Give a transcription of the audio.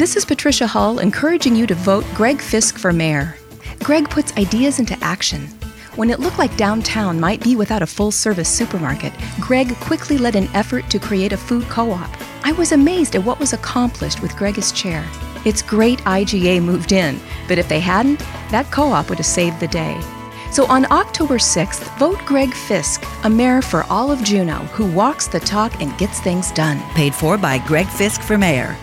This is Patricia Hull encouraging you to vote Greg Fisk for mayor. Greg puts ideas into action. When it looked like downtown might be without a full-service supermarket, Greg quickly led an effort to create a food co-op. I was amazed at what was accomplished with Greg as chair. It's great IGA moved in, but if they hadn't, that co-op would have saved the day. So on October 6th, vote Greg Fisk, a mayor for all of Juneau who walks the talk and gets things done. Paid for by Greg Fisk for mayor.